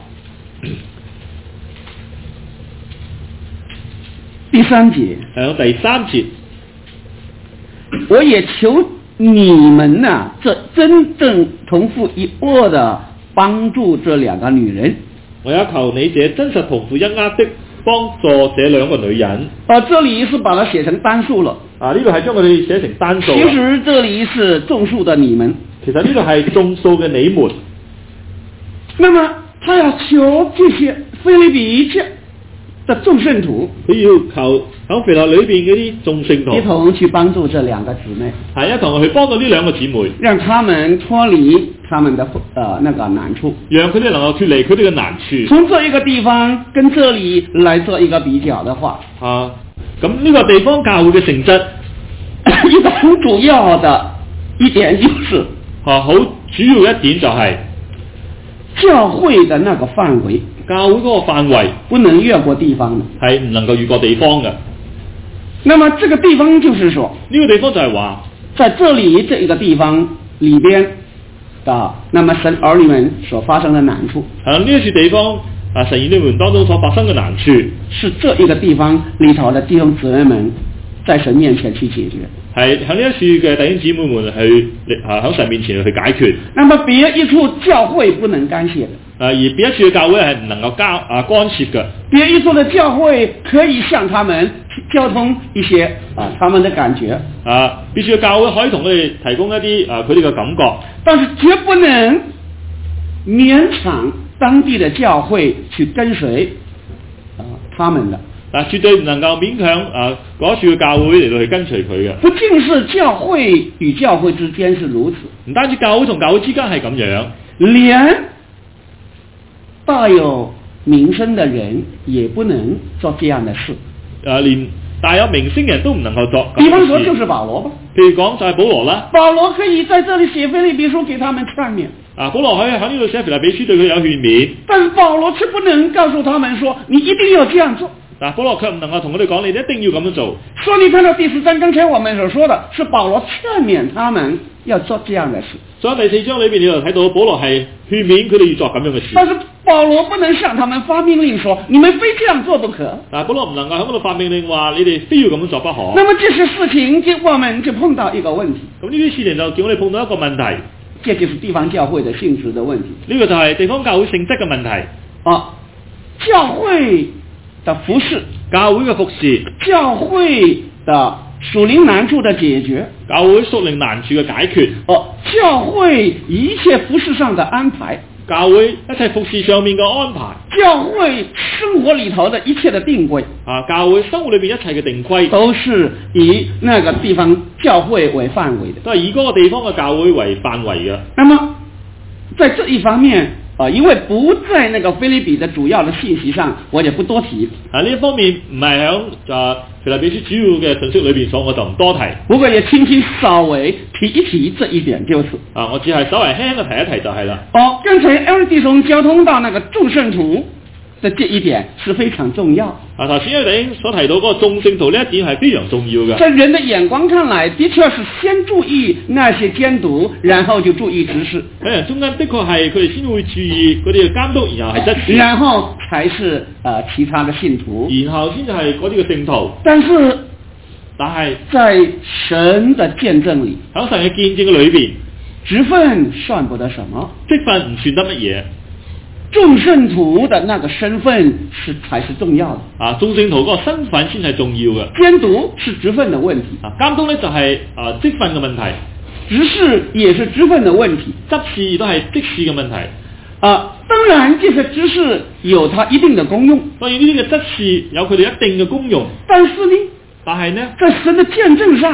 第3節， 喺第3節， 我也求你們啊，這真正同父一臥的幫助這兩個女人。 我也求你這真實同父一臥的幫助這兩個女人。 這裏是把它寫成單數了。 呢度係將佢哋寫成單數。 其實這裏是眾數的你們。 其實呢度係眾數嘅你們。 那麼他要求這些腓立比的眾聖徒， 佢要求喺腓立裏邊嗰啲眾聖徒一同去幫助這兩個姊妹， 係一同去幫助呢兩個姊妹， 讓他們脫離他們的那個難處， 讓佢哋能夠脫離佢哋嘅難處。 從這一個地方跟這裏來做一個比較的話， 咁呢個地方教會嘅性質， 一個很主要的一點就是好主要一點就係、 教會的那個範圍， 教會嗰個範圍不能越過地方的， 係唔能夠越過地方嘅。 那麼這個地方就是說， 呢個地方就係話， 在這裏這一個地方裏邊的，那麼神兒女們所發生的難處， 喺呢一處地方神兒女們當中所發生嘅難處， 是這一個地方裏頭的弟兄姊妹們在神面前去解決。係喺呢一處嘅弟兄姊妹們去喺神面前去解決。 那麼別一處教會不能干涉的， 而別一處嘅教會係唔能夠干涉嘅。 別一處的教會可以向他們交通一些他們的感覺。 別處嘅教會可以同佢哋提供一啲佢哋嘅感覺， 但是絕不能勉強當地的教會去跟隨他們的。 絕對唔能夠勉強嗰處嘅教會嚟到去跟隨佢嘅。 不僅是教會與教會之間是如此， 唔單止教會同教會之間係咁樣， 連大有名聲的人也不能做這樣的事。 連大有名聲嘅人都唔能夠做。 比方說就是保羅吧。 譬如講就係保羅啦。 保羅可以在這裏寫腓立比書給他們勸勉。 保羅可以喺呢度寫腓立比書對佢有勸勉。 但是保羅卻不能告訴他們說你一定要這樣做。 保羅卻唔能夠同佢哋講，你一定要咁樣做。 所以你看到第4章，剛才我們所說的是保羅勸勉他們要做這樣的事。 所以第4章裏邊你就睇到保羅係勸勉佢哋要做咁樣嘅事。 但是保羅不能向他們發命令說，你們非這樣做不可。 保羅唔能夠喺嗰度發命令話，你哋非要咁樣做不可。 那麼這些事情我們就碰到一個問題。 咁呢啲事情就叫我哋碰到一個問題。 這就是地方教會的性質的問題。 呢個就係地方教會性質嘅問題。 教會的服事， 教會嘅服事， 教會的屬靈難處的解決， 教會屬靈難處嘅解決， 教會一切服事上的安排， 教會一切服事上面嘅安排， 教會生活裏頭的一切的定規， 教會生活裏邊一切嘅定規， 都是以那個地方教會為範圍的， 都係以嗰個地方嘅教會為範圍嘅。 那麼在這一方面，因為不在那個腓立比的主要的信息上，我就不多提。 呢一方面唔係響腓立比書主要嘅信息裏邊，所以我就唔多提。 不過也輕輕稍微提一提這一點就是。 我只係稍微輕輕嘅提一提就係啦。 剛才 L 弟兄交通到那個眾聖徒的這一點是非常重要。 頭先弟兄所提到嗰個眾聖徒呢一點係非常重要嘅。 在人的眼光看來，的確是先注意那些監督，然後就注意執事。 喺人中間的確係佢哋先會注意嗰啲嘅監督，然後係執事， 然後才是其他的信徒， 然後先至係嗰啲嘅聖徒。 但是在神的見證裏， 喺神嘅見證裏邊， 職分算不得什麼， 職分唔算得乜嘢。 眾聖徒的那個身份才是重要的。 眾聖徒嗰個身份先係重要嘅。 監督是職分的問題。 監督呢就係職分嘅問題。 執事也是職分的問題。 執事亦都係職事嘅問題。 當然，這些執事有它一定的功用。 當然呢啲嘅執事有佢哋一定嘅功用。 但是呢， 在神的見證上，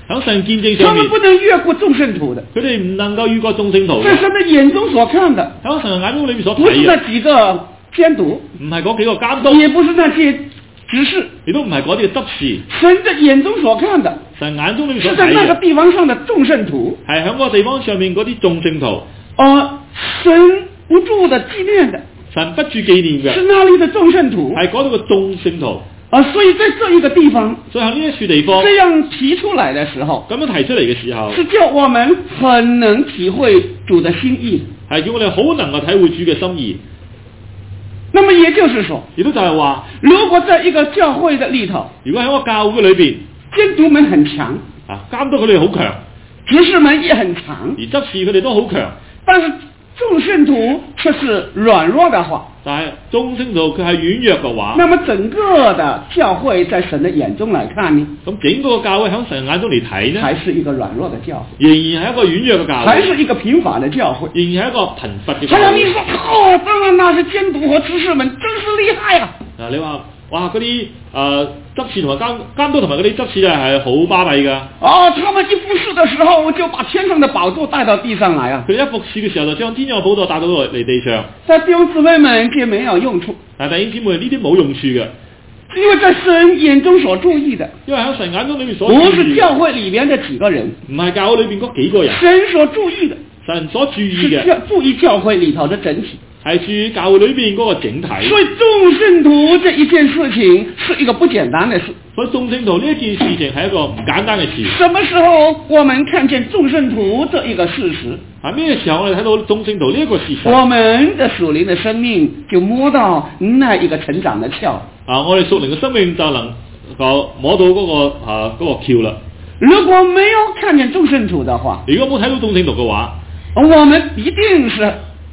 喺神見證他上面， 们不能越过众聖徒的。 佢哋唔能夠越過眾聖徒嘅。 在神的眼中所看的， 喺神嘅眼中裏面所不是那睇嘅， 幾個監督， 唔係嗰幾個監督， 也不是那些執事。 亦都唔係嗰啲嘅執事。 神的眼中所看的， 神眼中裏面所是在那個睇嘅， 地方上的眾聖徒， 係喺嗰個地方上面嗰啲眾聖徒， 神不住的紀念的， 神不住紀念是嘅， 那裡的眾聖徒。 係嗰度嘅眾聖徒。 所以在這一個地方所以喺呢一處地方這樣提出來的時候， 咁樣提出嚟嘅時候， 是叫我們很能體會主的心意。 係叫我哋好能夠體會主嘅心意。 那麼也就是說， 亦都就係話， 如果在一個教會的裡頭， 如果喺個教會裏邊， 監督們很強， 監督佢哋好強， 執事們也很強， 而執事佢哋都好強， 但是眾聖徒卻是軟弱的話， 但係眾聖徒佢係軟弱嘅話， 那麼整個的教會在神的眼中來看呢， 咁整個教會喺神眼中嚟睇呢， 還是一個軟弱的教會， 仍然係一個軟弱嘅教會， 還是一個貧乏的教會。 仍然係一個貧乏嘅教哎呀，你會。 說當然那些監督和執事們真是厲害啊！ 你話哇嗰啲執事同埋監督同埋嗰啲執事係好巴閉㗎。 他們一服侍的時候就把天上的寶座帶到地上來啊！ 佢哋一服侍嘅時候就將天上嘅寶座帶到嚟地上。 但弟兄姊妹們這沒有用處， 但弟兄姊妹呢啲冇用處嘅， 因為在神眼中所注意的， 因為喺神眼中裏面所不注意是教會裡面的幾個人， 唔係教會裏邊嗰幾個人， 神所注意的神所注意是嘅注意教會裡頭的整體。 係注意教會裏邊嗰個整體。 所以眾聖徒這一件事情是一個不簡單的事。 所以眾聖徒呢一件事情係一個唔簡單嘅事。 什麼時候我們看見眾聖徒這一個事實？ 咩時候我哋睇到眾聖徒呢一個事實？ 我們的屬靈的生命就摸到那一個成長的竅。 我哋屬靈嘅生命就能夠摸到嗰個竅啦。 如果沒有看見眾聖徒的話， 如果冇睇到眾聖徒嘅話， 我們一定是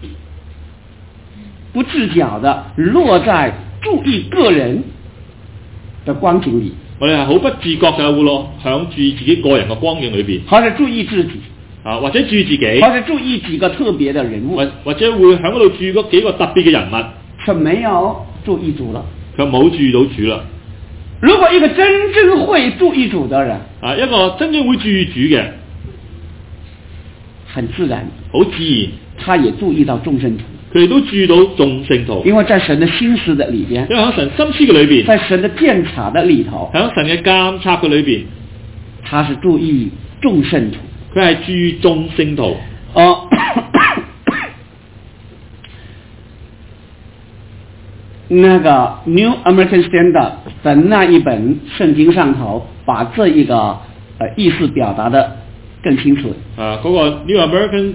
不自覺的落在注意個人的光景裡。 我哋係好不自覺就會落響注意自己個人嘅光景裏邊， 或者注意自己， 或者注意自己， 或者注意幾個特別的人物， 或者會響嗰度注意嗰幾個特別嘅人物， 卻沒有注意主了。 佢冇注意到主啦。 如果一個真正會注意主的人， 一個真正會注意主嘅， 很自然， 好自然， 他也注意到眾聖徒。 佢哋都注意到眾聖徒， 因為在神的心思的裡邊， 因為喺神心思嘅裏邊， 在神的監察的裡頭， 喺神嘅監察嘅裏邊， 他是注意眾聖徒， 佢係注意眾聖徒。 那個 New American Standard 的那一本聖經上頭，把這一個意思表達得更清楚。 嗰個 New American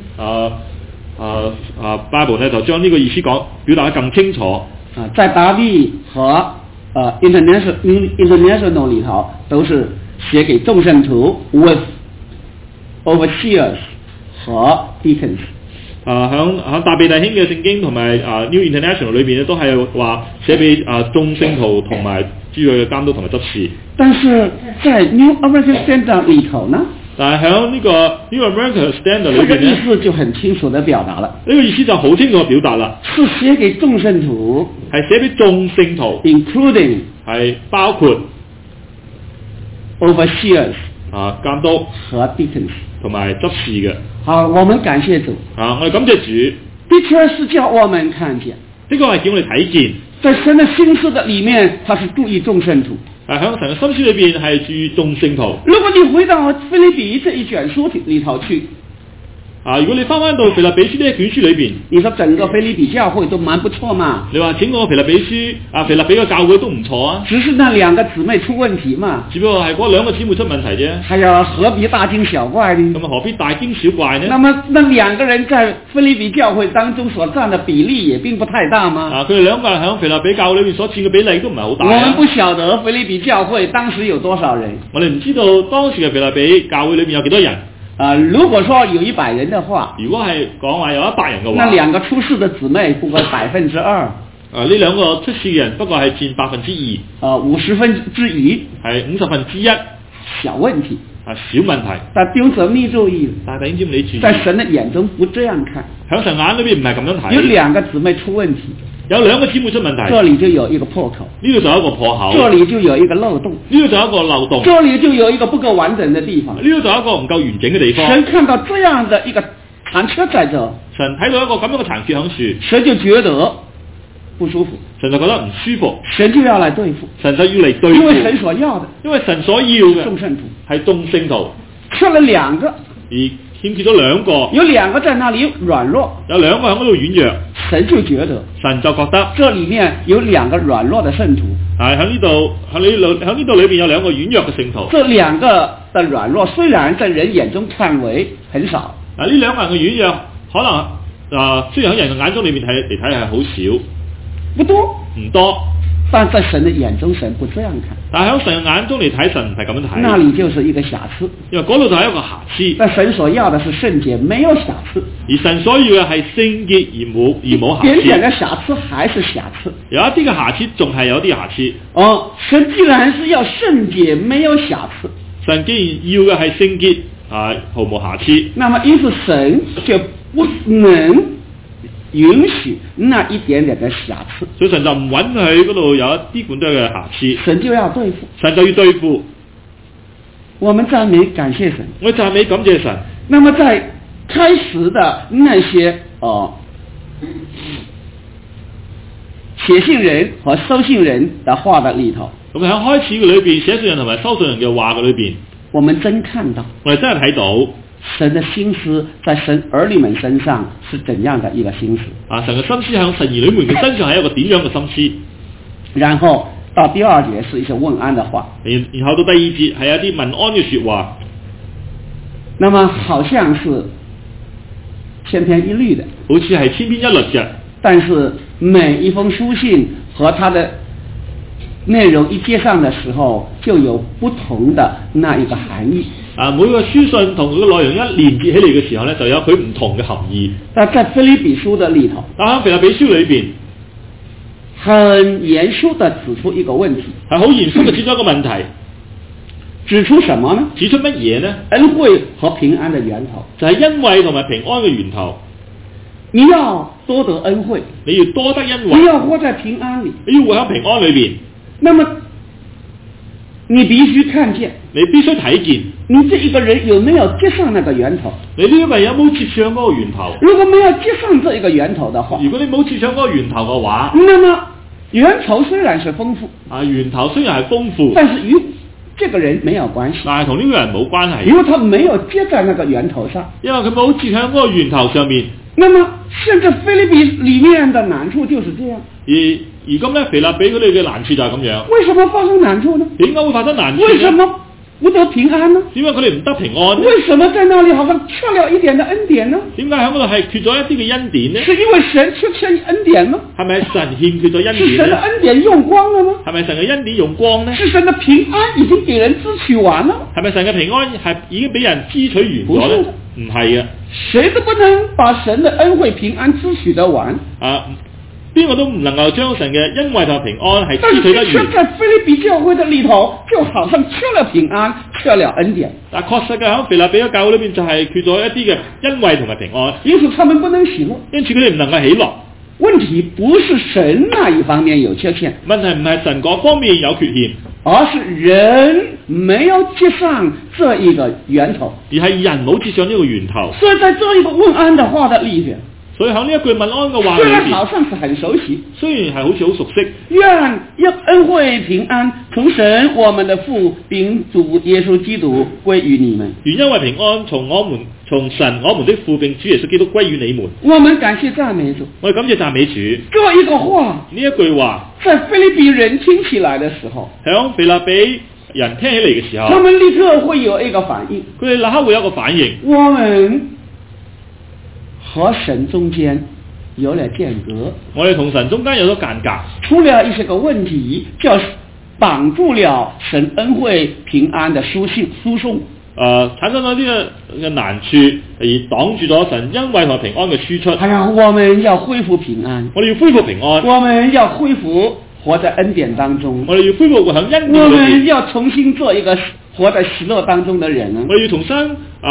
Bible 咧就將呢個意思表達得更清楚。 在達利和International 裡頭都是寫給眾聖徒 with overseers 和 deacons。響達比弟兄嘅聖經同埋New International 裏邊咧，都係話寫俾眾聖徒同埋主要嘅監督同埋執事。但是在 New American Standard 裡頭呢？但係喺呢個 New American Standard 裏邊咧，意思就很清楚地表達啦。呢個意思就好清楚地表達啦。是寫給眾聖徒，係寫俾眾聖徒 ，including 係包括 overseers 監督和 deacons 同埋執事嘅。好，我們感謝主。我哋感謝主。的確是叫我們看見，呢個係叫我哋睇見，在神的心思的裡面，他是注意眾聖徒。喺神嘅心思裏邊係注意眾聖徒。如果你回到腓立比這一卷書裡頭去，如果你翻到腓立比書呢一卷書裏邊，你說整個腓立比教會都蠻不錯嘛？你話整個腓立比書腓立比嘅教會都唔錯啊。只是那兩個姊妹出問題嘛。只不過係嗰兩個姊妹出問題啫。係呀，何必大驚小怪呢？咁何必大驚小怪呢？那麼那兩個人在腓立比教會當中所佔的比例也並不太大嘛。佢哋兩個人喺腓立比教會裏面所佔嘅比例都唔係好大。我們不曉得腓立比教會當時有多少人。我哋唔知道當時嘅腓立比教會裏面有幾多人。如果說有100人的話，如果係講話有100人嘅話，那兩個出事的姊妹不過2%。呢兩個出事嘅人不過係佔2%。50%係1/50。小問題。小問題。但弟兄姊妹注意，在神的眼中不這樣看。喺神眼裏邊唔係咁樣睇。有兩個姊妹出問題。 有兩個姊妹出問題， 這裡就有一個破口， 呢度就有一個破口， 這裡就有一個漏洞， 呢度就有一個漏洞， 這裡就有一個不夠完整的地方。 呢度就有一個唔夠完整嘅地方。 神看到這樣的一個殘缺在這， 神睇到一個咁樣嘅殘缺喺樹， 神就覺得不舒服， 神就覺得唔舒服， 神就要來對付， 神就要嚟對付， 因為神所要的， 因為神所要嘅眾聖徒係眾聖徒， 缺了兩個， 而欠缺咗兩個， 有兩個在那裡軟弱， 有兩個喺嗰度軟弱， 神就覺得神就覺得這裡面有兩個軟弱的聖徒， 係喺呢度裏邊有兩個軟弱嘅聖徒， 這兩個的軟弱雖然在人眼中看為很少， 呢兩個人嘅軟弱可能雖然喺人嘅眼中裏面嚟睇係好少， 不多， 唔多， 但在神的眼中，神不這樣看。 但係喺神嘅眼中嚟睇，神唔係咁樣睇。 那裡就是一個瑕疵， 因為嗰度就係一個瑕疵。 但神所要的是聖潔，沒有瑕疵。 而神所要嘅係聖潔而冇瑕疵。 點點嘅瑕疵還是瑕疵。 有一啲嘅瑕疵仲係有啲瑕疵。 哦，神既然是要聖潔，沒有瑕疵。 神既然要嘅係聖潔，毫無瑕疵。 那麼因此神就不能允許那一點點的瑕疵， 所以神就唔允許嗰度有一啲咁多嘅瑕疵， 神就要對付， 神就要對付。 我們讚美感謝神， 我讚美感謝神。 那麼在開始的那些寫信人和收信人的話的裡頭， 咁喺開始嘅裏邊，寫信人同埋收信人嘅話嘅裏邊， 我們真看到， 我哋真係睇到。 神的心思在神兒女們身上是怎樣的一個心思？ 神嘅心思喺神兒女們嘅身上係一個點樣嘅心思？ 然後到第二節是一些問安的話， 然後到第二節係一啲問安嘅說話。 那麼好像是千篇一律的， 好似係千篇一律嘅。但是每一封書信和它的內容一接上的時候，就有不同的那一個含義。 每個書信同佢嘅內容一連結起嚟嘅時候呢，就有佢唔同嘅含義。 但在腓立比書的裡頭， 喺腓立比書裏邊， 很嚴肅地指出一個問題， 係好嚴肅地指出一個問題， 指出什麼呢？ 指出乜嘢呢？ 恩惠和平安的源頭， 就係恩惠同埋平安嘅源頭。 你要多得恩惠， 你要多得恩惠， 你要活在平安裡， 你要活喺平安裏邊。 那麼你必須看見， 你必須睇見， 你這一個人有沒有接上那個源頭？ 你呢個人有冇接上嗰個源頭？ 如果沒有接上這一個源頭的話， 如果你冇接上嗰個源頭嘅話， 那麼源頭雖然是豐富， 源頭雖然係豐富， 但是與這個人沒有關係， 但係同呢個人冇關係， 因為他沒有接在那個源頭上， 因為佢冇接喺嗰個源頭上面。 那麼甚至腓立比裡面的難處就是這樣。 而今咧，腓立比佢哋嘅難處就係咁樣。 為什麼發生難處呢？ 點解會發生難處？ 為什麼不得平安呢？ 點解佢哋唔得平安？ 為什麼在那裡好像缺了一點的恩典呢？ 點解喺嗰度係缺咗一啲嘅恩典呢？ 是因為神缺恩典嗎？ 係咪神欠缺咗恩典呢？ 是神的恩典用光了嗎？ 係咪神嘅恩典用光呢？ 是神的平安已經給人支取完了？ 係咪神嘅平安係已經俾人支取完咗呢？唔係嘅， 誰都不能把神的恩惠平安支取得完。 邊個都唔能夠將神嘅恩惠同平安係支取得完。 但是在腓立比教會的裡頭，就好像缺了平安，缺了恩典。 但確實嘅喺腓立比嘅教會裏邊就係缺咗一啲嘅恩惠同埋平安， 因此他們不能喜樂， 因此佢哋唔能夠喜樂。 問題不是神那一方面有缺陷， 問題唔係神嗰方面有缺陷， 而是人沒有接上這一個源頭， 而係人冇接上呢個源頭。 所以在這一個問安的話的裡面， 所以喺呢一句問安嘅話裏雖然好像是很熟悉， 雖然係好似好熟悉， 願恩惠平安從神我們的父並主耶穌基督歸於你們。 願恩惠平安從神我們的父並主耶穌基督歸於你們。 我們感謝讚美主， 我哋感謝讚美主。 這一個話， 呢一句話， 在腓立比人聽起來的時候， 響腓立比人聽起嚟嘅時候， 他們立刻會有一個反應， 佢哋立刻會有一個反應。 我們和神中間有了間隔， 我哋同神中間有咗間隔， 出了一些個問題，就綁住了神恩惠平安的輸送。 產生咗呢個難處，而擋住咗神恩惠同平安嘅輸出。 係啊，我們要恢復平安， 我哋要恢復平安， 我們要恢復活在恩典當中， 我哋要恢復活喺恩典裏邊， 我們要重新做一個活在喜樂當中的人。 我哋要重新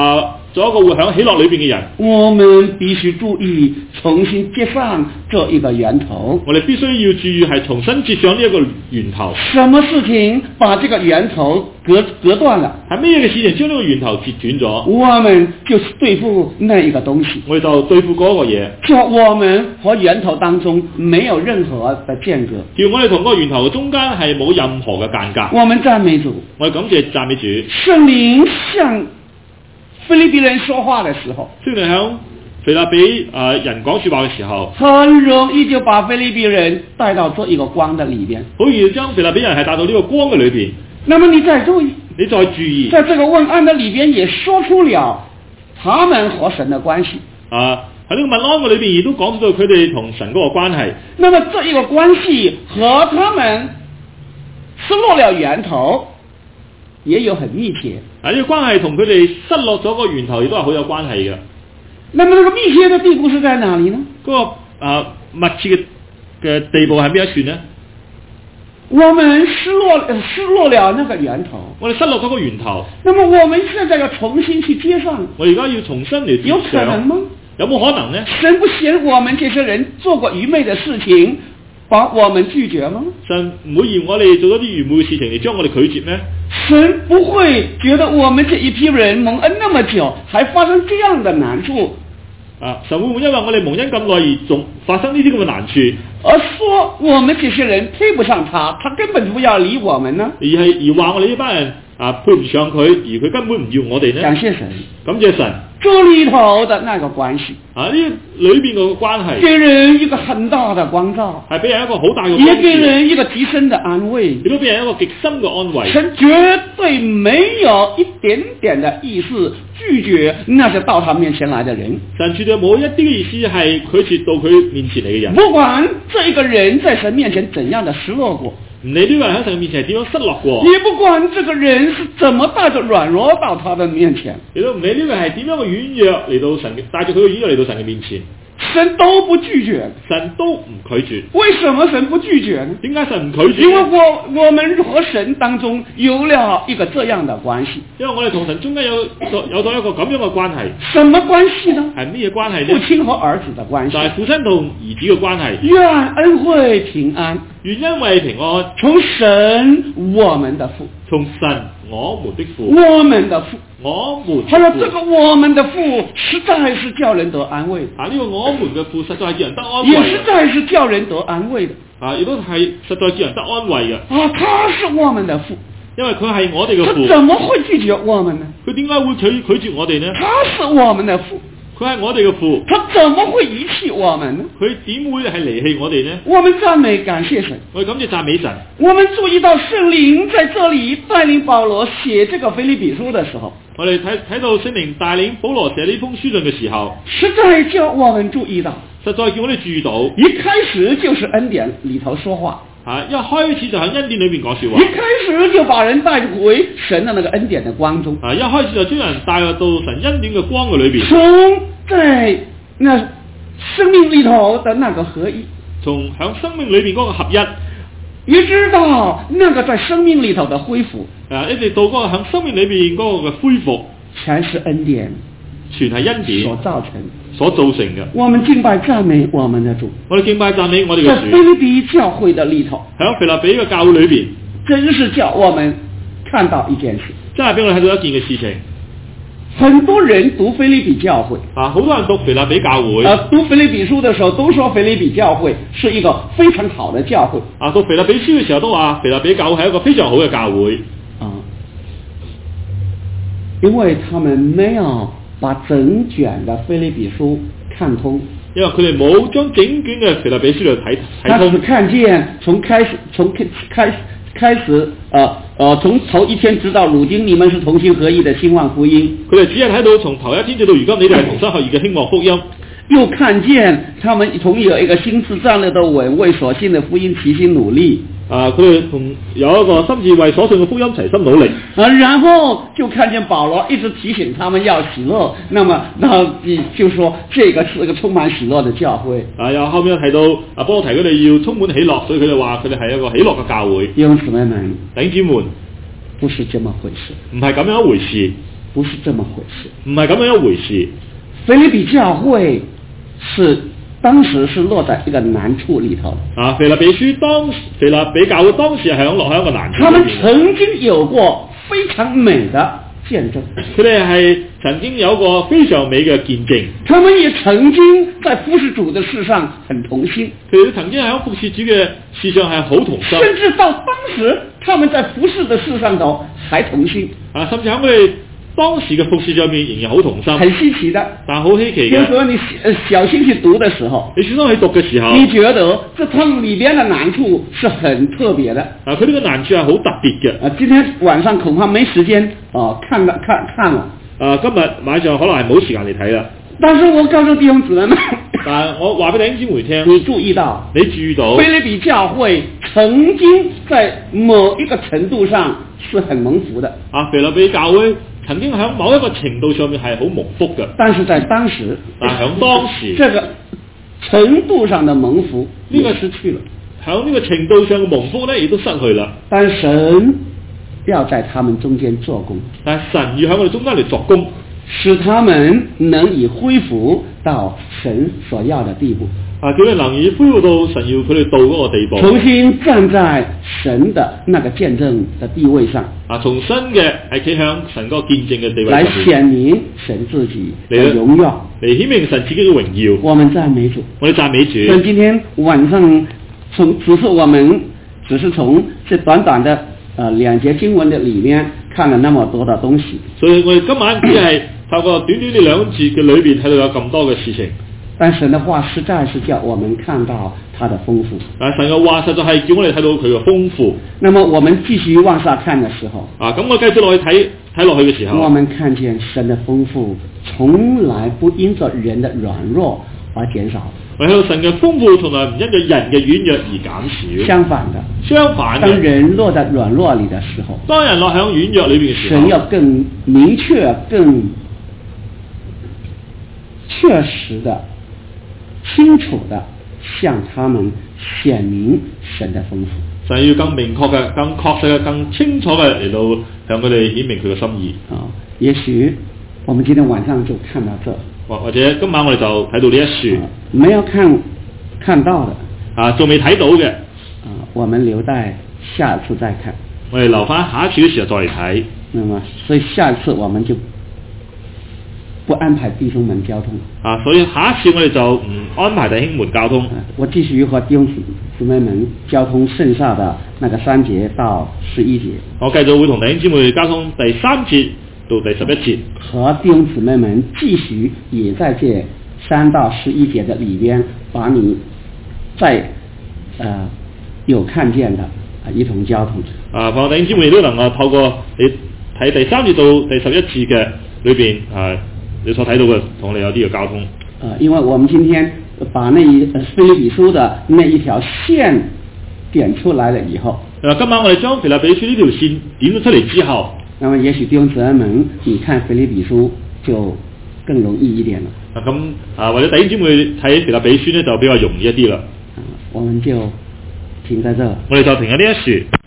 做一個活喺喜樂裏邊嘅人， 我們必須注意重新接上這一個源頭。 我哋必須要注意係重新接上呢一個源頭。 什麼事情把這個源頭隔斷了？ 係咩嘅事情將呢個源頭截斷咗？ 我們就是對付那一個東西， 我哋就對付嗰個嘢， 叫我們和源頭當中沒有任何的間隔。 叫我哋同嗰個源頭中間係冇任何嘅間隔。 我們讚美主， 我哋感謝讚美主。 聖靈向腓立比人說話的時候， 雖然響腓立比人講說話嘅時候， 很容易就把腓立比人帶到這一個光的裏邊， 好容易將腓立比人係帶到呢個光嘅裏邊。 那麼你再注意， 你再注意， 在這個問安的裏邊也說出了他們和神的關係。 喺呢個問安嘅裏邊亦都講到佢哋同神嗰個關係。 那麼這一個關係和他們失落了源頭也有很密切。 呢個關係同佢哋失落咗個源頭亦都係好有關係嘅。 那麼這個密切的地步是在哪裏呢？ 嗰個密切嘅地步係邊一處呢？ 我們失落了那個源頭， 我哋失落咗個源頭。 那麼我們現在要重新去接上， 我而家要重新嚟接上， 有可能嗎？ 有冇可能呢？ 神不嫌我們這些人做過愚昧的事情，把我們拒絕嗎？ 神唔會嫌我哋做咗啲愚昧嘅事情嚟將我哋拒絕咩？ 神不會覺得我們這一批人蒙恩那麼久，還發生這樣的難處。 神會唔會因為我哋蒙恩咁耐而仲發生呢啲咁嘅難處， 而說我們這些人配不上他根本不要理我們呢？ 而話我哋呢班人配唔上佢，而佢根本唔要我哋呢？ 感謝神， 感謝神。 這裏頭的那個關係呢裏邊個關係， 給人一個很大的光照， 係俾人一個好大嘅， 也給人一個極深的安慰， 亦都俾人一個極深嘅安慰。 神絕對沒有一點點的意思拒絕那些到他面前來的人， 神絕對冇一啲嘅意思係拒絕到佢面前嚟嘅人。 不管這一個人在神面前怎樣的失落過， 唔理呢個人喺神面前係點樣失落過， 也不管這個人是怎麼帶着軟弱到他的面前， 亦都唔理呢個係點樣嘅軟弱嚟到神，帶住佢嘅軟弱嚟到神嘅面前， 神都不拒絕， 神都唔拒絕。 為什麼神不拒絕呢？ 點解神唔拒絕？ 因為我們和神當中有了一個這樣的關係， 因為我哋同神中間有咗一個咁樣嘅關係。 什麼關係呢？ 係咩關係呢？ 父親和兒子的關係， 就係父親同兒子嘅關係。 願恩惠平安， 願恩惠平安， 從神我們的父， 從神我們的父， 我們的父， 我們的父。 還有這個我們的父，實在是叫人得安慰。 呢個我們嘅父實在係叫人得安慰， 也實在是叫人得安慰的。 亦都係實在叫人得安慰嘅。 他是我們的父， 因為佢係我哋嘅父。 他怎麼會拒絕我們呢？ 佢點解會拒絕我哋呢？ 他是我們的父， 佢係我哋嘅父， 他怎麼會遺棄我們呢？ 佢點會係離棄我哋呢？ 我們讚美感謝神， 我哋感謝讚美神。 我們注意到聖靈在這裏帶領保羅寫這個腓立比書的時候， 我哋睇到聖靈帶領保羅寫呢封書信嘅時候， 實在叫我們注意到， 實在叫我哋注意到， 一開始就是恩典裏頭說話， 一開始就喺恩典裏面講說話， 一開始就把人帶回神的那個恩典的光中， 一開始就將人帶到神恩典嘅光嘅裏邊， 從在那生命裏頭的那個合一， 從響生命裏邊嗰個合一， 一直到那個在生命裏頭的恢復， 一直到嗰個響生命裏邊嗰個嘅恢復， 全是恩典， 全係恩典所造成， 所造成嘅。 我們敬拜讚美我們的主， 我哋敬拜讚美我哋嘅在主。 腓立比教會的裏頭， 喺腓立比嘅教會裏邊， 真是叫我們看到一件事， 真係俾我哋睇到一件嘅事情。 很多人讀腓立比教會， 好多人讀腓立比教會， 讀腓立比書的時候都說腓立比教會是一個非常好的教會。 讀腓立比書嘅時候都話腓立比教會係一個非常好嘅教會。 因為他們沒有把整卷的腓立比書看通， 因為佢哋冇將整卷嘅腓立比書嚟睇通。 他只看見從開始從頭一天直到如今，你們是同心合意的興旺福音。 佢哋只係睇到從頭一天至到如今，你哋係同心合意嘅興旺福音。 又看見他們從有一個心志站立的穩，為所信的福音齊心努力。 佢哋同有一個心志為所信嘅福音齊心努力。 然後就看見保羅一直提醒他們要喜樂，那麼就說這個是一個充滿喜樂的教會。 又後面提到保羅提佢哋要充滿喜樂，所以佢哋話佢哋係一個喜樂嘅教會。 弟兄姊妹們， 弟兄姊妹， 不是這麼回事， 唔係咁樣一回事。 不是這麼回事。 唔係咁樣一回事。 腓立比教會當時是落在一個難處裏頭。 腓立比教會當時係落喺一個難處裏面。 他們曾經有過非常美的見證。 佢哋係曾經有過非常美嘅見證。 他們也曾經在服侍主的事上很同心。 佢哋曾經喺服侍主嘅事上係好同心。 甚至到當時，他們在服侍的事上頭還同心。 甚至喺佢哋當時嘅服侍上面仍然好同心。 很稀奇的。 但好稀奇嘅。 就是說你小心去讀的時候， 你小心去讀嘅時候， 你覺得這他們裏邊的難處是很特別的。 佢呢個難處係好特別嘅。 今天晚上恐怕沒時間看了。 今日晚上可能係冇時間嚟睇啦。 但是我告訴弟兄姊妹們， 但係我話俾弟兄姊妹聽， 你注意到，腓立比教會曾經在某一個程度上是很蒙福的。 腓立比教會曾經喺某一個程度上面係好蒙福嘅。 但是在當時，這個程度上的蒙福呢個失去了。 喺呢個程度上嘅蒙福呢，亦都失去啦。 但神要在他們中間做工， 但係神要喺我哋中間嚟作工， 使他們能以恢復到神所要的地步。 叫佢能以恢復到神要佢哋到嗰個地步， 重新站在神的那個見證的地位上。 重新嘅係企向神嗰個見證嘅地位上面， 來顯明神自己嘅榮耀， 嚟顯明神自己嘅榮耀。 我們讚美主， 我哋讚美主。 所以今天晚上我們只是從這短短的兩節經文的裏面看了那麼多的東西。 所以我哋今晚只係透過短短呢兩節嘅裏邊睇到有咁多嘅事情。 但神的話實在是叫我們看到它的豐富。 神嘅話實在係叫我哋睇到佢嘅豐富。 那麼我們繼續往下看的時候， 咁我繼續落去睇落去嘅時候， 我們看見神的豐富從來不因着人的軟弱而減少。 我睇到神嘅豐富從來唔因着人嘅軟弱而減少。 相反的，當人落在軟弱裏的時候， 當人落喺軟弱裏邊嘅時候， 神要更明確、更確實的、清楚的向他們顯明神的豐富。 神要更明確嘅、更確實嘅、更清楚嘅嚟到向佢哋顯明佢嘅心意。 也許我們今天晚上就看到這， 或者今晚我哋就睇到呢一處， 沒有看到的， 仲未睇到嘅， 我們留待下一次再看。 我哋留翻下一次嘅時候再嚟睇。 那麼，所以下一次我們就不安排弟兄們交通。 所以下一次我哋就唔安排弟兄們交通。 我繼續和弟兄姊妹們交通剩下的那個3節到11節。 我繼續會同弟兄姊妹交通第3節到第11節。 和弟兄姊妹們繼續也在這3到11節的裏邊，把你再有看見的一同交通。 弟兄姊妹都能夠透過你睇第3節到第11節嘅裏邊你所睇到嘅同你有啲嘅交通。 因為我們今天把那腓立比書的那一條線點出來了以後， 今晚我哋將腓立比書呢條線點咗出嚟之後， 那麼也許弟兄姊妹們你看腓立比書就更容易一點了。 咁或者弟兄姊妹睇腓立比書呢就比較容易一啲啦。 我們就停在這， 我哋就停喺呢一處。